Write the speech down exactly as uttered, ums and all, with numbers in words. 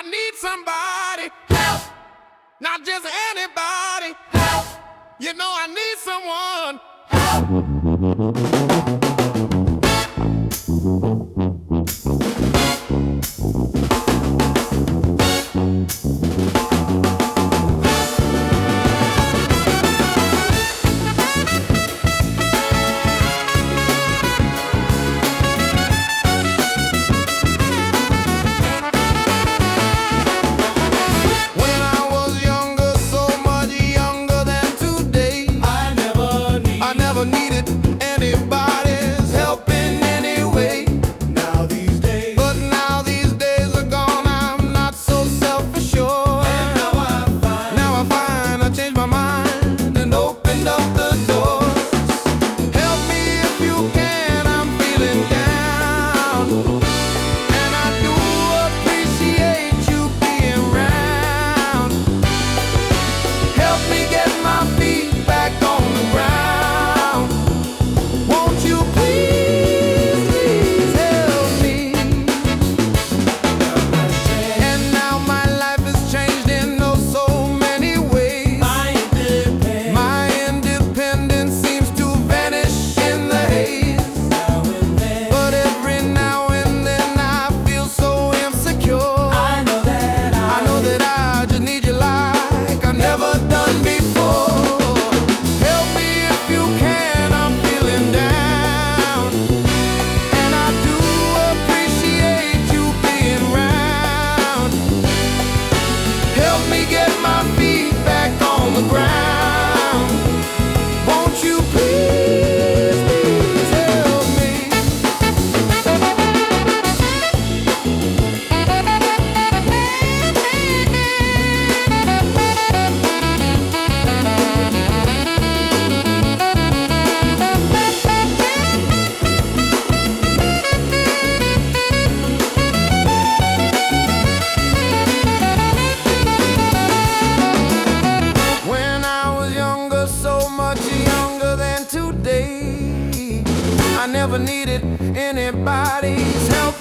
need somebody help, not just anybody help. You know I need someone needed anybody's help in any way. Now these days, but now these days are gone. I'm not so self-assured. And now I find, now I find I changed my mind and opened up the doors. Help me if you can, I'm feeling down, and I do appreciate you being around. Help me get my feet back on the ground. I never needed anybody's help